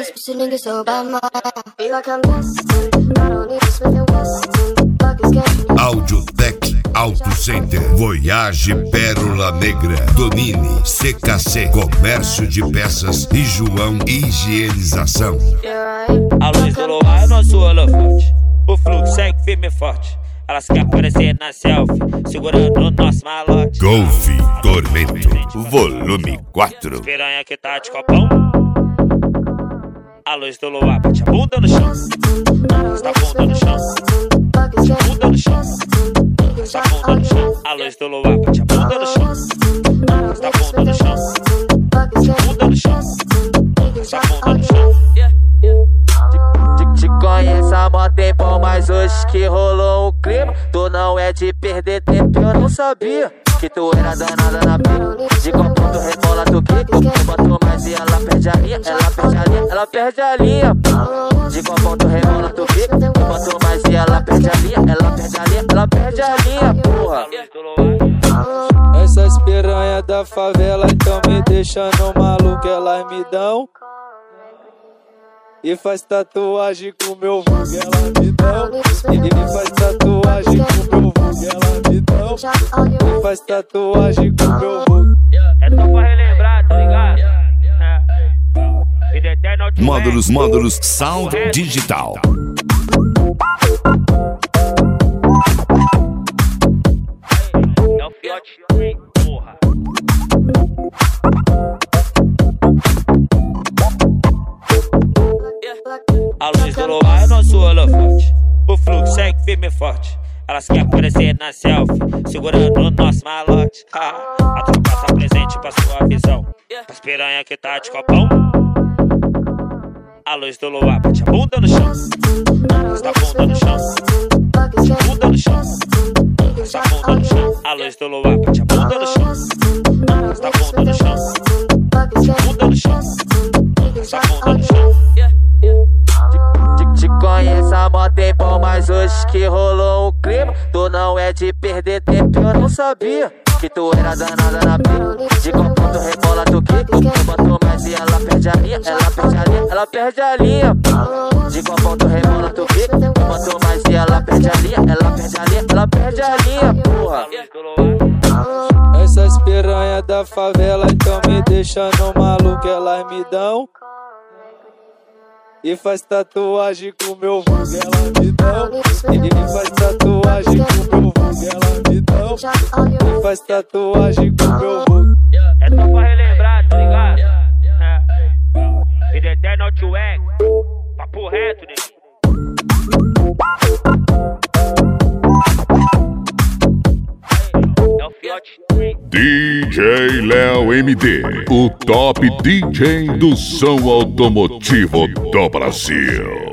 this pussy nigga so bad, man. Be like I'm destined. I don't need to Smith and Wesson. Fuck is getting me. Audiotec Auto Center, Voyage Pérola Negra, Donini, CKC, Comércio de Peças e João Higienização. A luz do luar é nosso holofote. O fluxo segue firme e forte. Elas querem aparecer na selfie, segurando o nosso malote. Golf Tormento, volume 4. Piranha que tá de copão. A luz do luar bate a bunda no chão. Está a bunda no chão. Bunda no chão. Está a bunda no chão. A luz do luar bate a bunda no chão. Está a bunda no chão. Bunda no chão. Está a bunda no chão. Te conheço há mó tempão, mas hoje que rolou um clima. Tu não é de perder tempo, eu não sabia que tu era danada na pica. De qual ponto rebola tu quica, tu botou mais e ela perde a linha. Ela perde a linha, ela perde a linha. De qual ponto rebola tu quica, tu botou mais e ela perde a linha. Ela perde a linha, ela perde a linha, porra. Essas piranha da favela então me deixando maluco, elas me dão e faz tatuagem com meu vulgo, ela me dão. E faz tatuagem com meu vulgo, ela me dão. E faz tatuagem com meu vulgo. É só pra relembrar, tá ligado? Módulos Sound Digital. É o fiote, porra. A luz do luar é nosso holofote. O fluxo segue firme e forte. Elas querem aparecer na selfie, segurando o nosso malote. A tropa tá presente pra sua visão. As piranha que tá de copão. A luz do luar bate a bunda no chão. Está a bunda no chão. Bunda no chão. Está a bunda no chão. A luz do luar bate a bunda no chão. Está a bunda no chão. Bunda no chão. Está a bunda no chão. Te conheço há mó tempão, mas hoje que rolou um clima. Tu não é de perder tempo, eu não sabia que tu era danada na pica. De qual ponto rebola tu quica, tu botou mais e ela perde a linha. Ela perde a linha, ela perde a linha. De qual ponto rebola tu quica, tu botou mais e ela perde a linha. Ela perde a linha, ela perde a linha, porra. Essas piranha da favela então me deixando maluco, elas me dão e faz tatuagem com meu vulgo, ela me dão. E faz tatuagem com meu vulgo, ela me dão. E faz tatuagem com meu vulgo. É só pra relembrar, tá ligado? Vida eterna Outweg, papo reto, né? É o fiote. DJ Léo MD, o top DJ do som automotivo do Brasil.